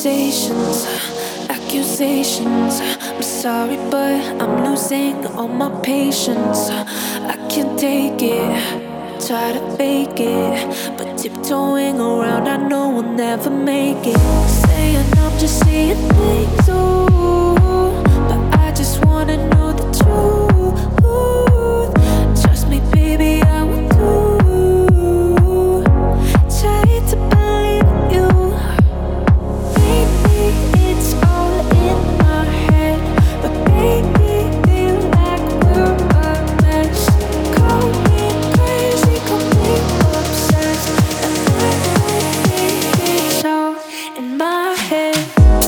conversations, accusations. I'm sorry, but I'm losing all my patience. I can't take it, try to fake it, but tiptoeing around, I know we'll never make it. Saying I'm just seeing things, ooh, but I just wanna know the truth. Trust me, baby, I will do. Try to believe you. Maybe it's all in my head, but baby, feel like we're a mess. Call me crazy, call me obsessed, and I think it's all in my head.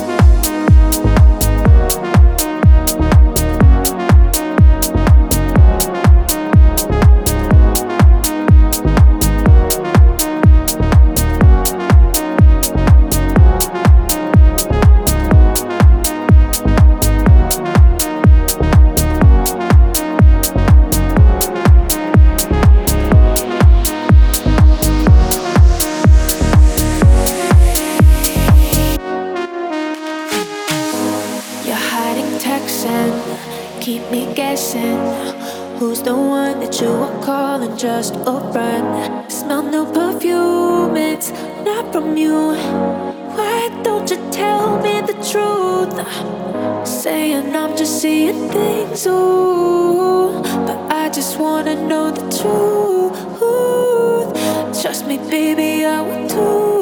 You're hiding texts and keep me guessing. Who's the one that you are calling just a friend? Smell new perfume, it's not from you. Why don't you tell me the truth? Saying I'm just seeing things, ooh, but I just wanna know the truth. Trust me, baby, I will too.